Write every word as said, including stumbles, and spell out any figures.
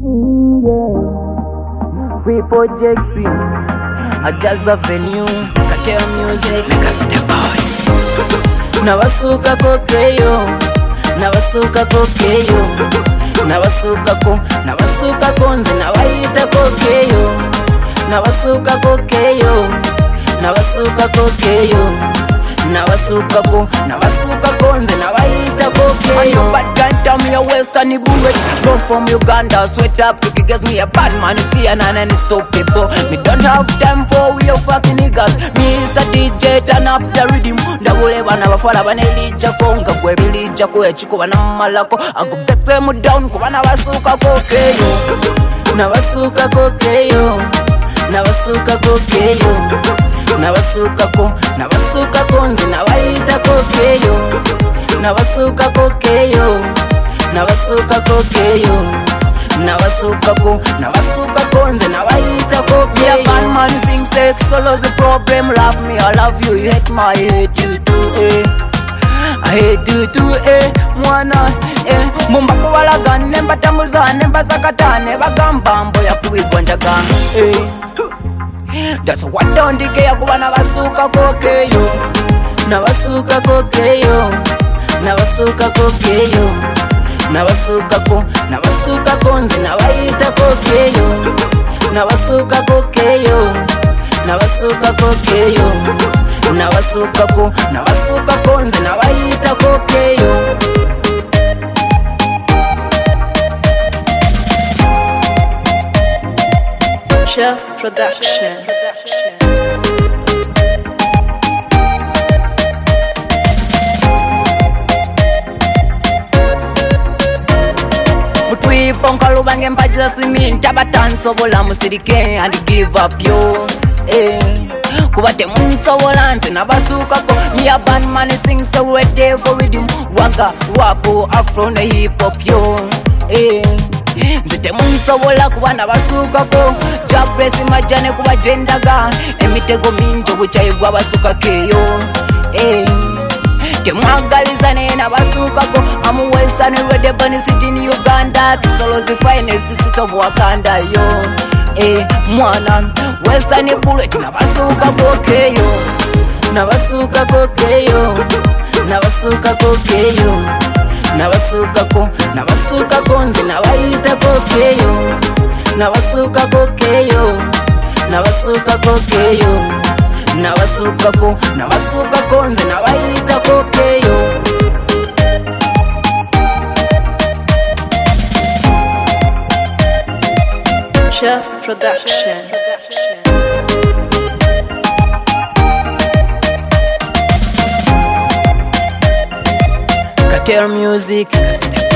Free project free. A jazz venue. Cartel music. Make us the boys. Nabasuka kokeyo. Nabasuka kokeyo. Nabasuka ko. Nabasuka konze. Nabaita kokeyo. Nabasuka kokeyo. Nabasuka kokeyo. Nabasuka ko. Nabasuka konze. Nabaita kokeyo. Bad can't tell me a western bullet. Born from Uganda, sweat up. You can guess me a bad man if you and any stop people. Me don't have time for we fucking niggas. Mister D J turn up the rhythm. Ndabule bana bafala banelija konga kwe bilija kwe chiko bana malako. Ago back them down ko bana basuka kokeyo. Nabasuka kokeyo. Nabasuka kokeyo. Nabasuka ko. Nabasuka konzi nabaita kokeyo. Nabasuka kokeyo. Nabasuka kokeyo. Nabasuka ko. Nabasuka konze nabaita kokeyo. Yeah, bad man sing sex solo's a problem. Love me, I love you, you hate my, I hate you too, eh. I hate you too, eh. Mwana, eh. Mumba kuwalaga nemba tamuza nemba zakatane bagamba mbo ya kuibwa njaga, eh. That's what don't decay kuba nabasuka kokeyo. Nabasuka kokeyo. Nabasuka kokeyo. Nabasuka ko. Nabasuka konzi nabaita kokeyo. Nabasuka kokeyo. Nabasuka kokeyo. Nabasuka ko. Nabasuka konzi nabaita kokeyo. Just production. Mutwiponka lubange mpaja siminta batansobola musirike and give up yo, eh. Kubate munsobola nze nabasukako. Me a band man sing so we day for rhythm. Wagga, wapo, afro ne hip hop yo, eh. Nzite munsobola kuba nabasukako. Japresi majane kuba jendaga. Emitego minto buchayibwa basuka keyo, eh. Temwagalizane nabasukako. I'm western red bunny city in Uganda. Kisolo's the finest city of Wakanda yo, eh. Mwana western bullet nabasuka kokeyo. Nabasuka kokeyo. Nabasuka kokeyo. Nabasuka ko. Nabasuka konzi nabaita kokeyo. Nabasuka kokeyo. Nabasuka kokeyo. Nabasuka ko. Nabasuka konzi nabaita kokeyo. Just production. Cartel music.